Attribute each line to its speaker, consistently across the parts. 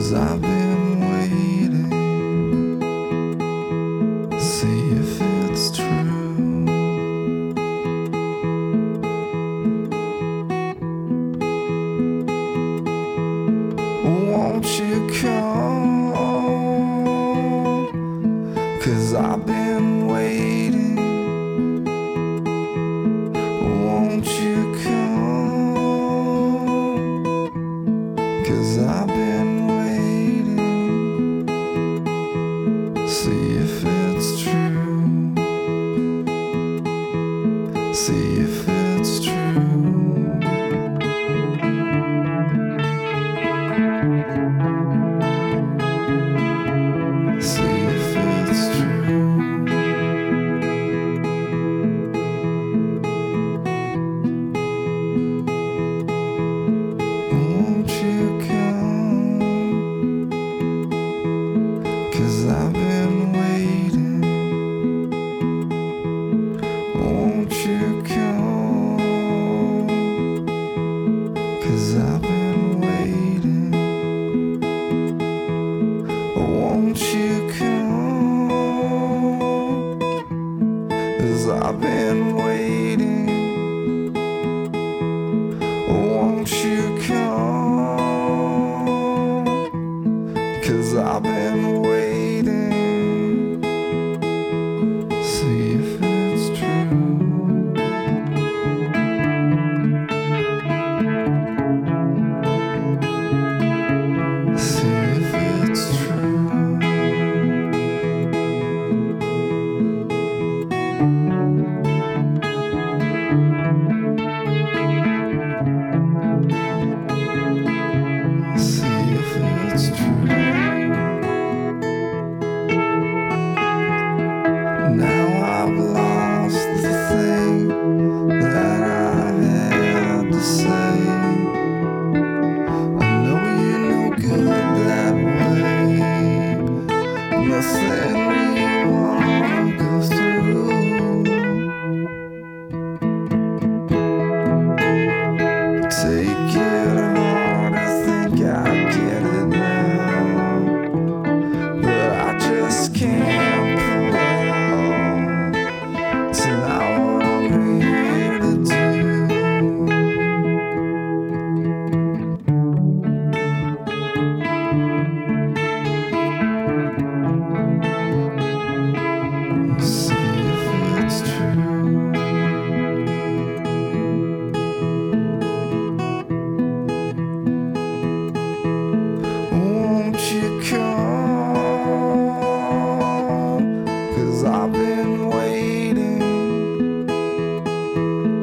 Speaker 1: I've been waiting, see if it's true. Won't you come? 'Cause I've been waiting. Won't you come? 'Cause I've been waiting. See if it's true. See if it's true. See if it's true. Won't you come? 'Cause I've been waiting. Won't you come? 'Cause I've been waiting. Won't you come? 'Cause I've been waiting. Won't you come? 'Cause I've been waiting. See if it's true. See if it's true. See if it's true. Now I've lost the thing that I had to say. I know you're no good that way. Nothing you wanna go through. Take it hard, I think I get it now. But I just can't pull out. It's not what I'm here to do. See if it's true. Won't you come? 'Cause I've been waiting.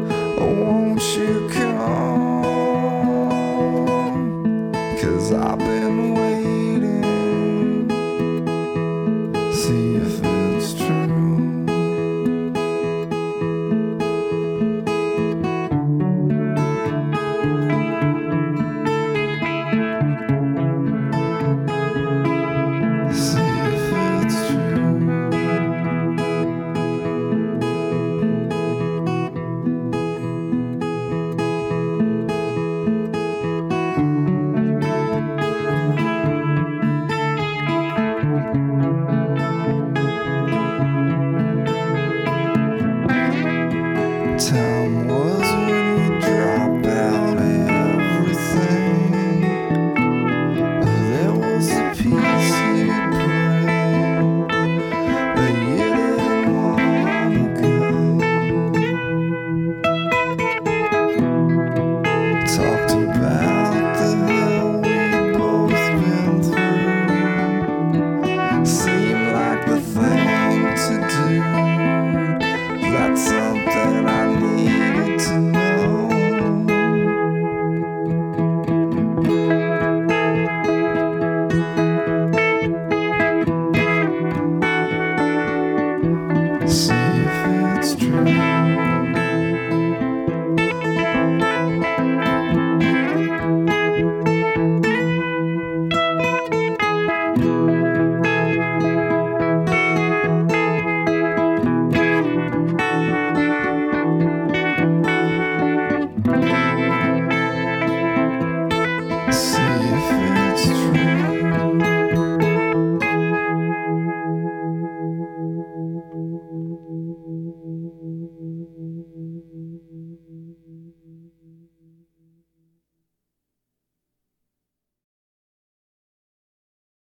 Speaker 1: Won't you come? 'Cause I've been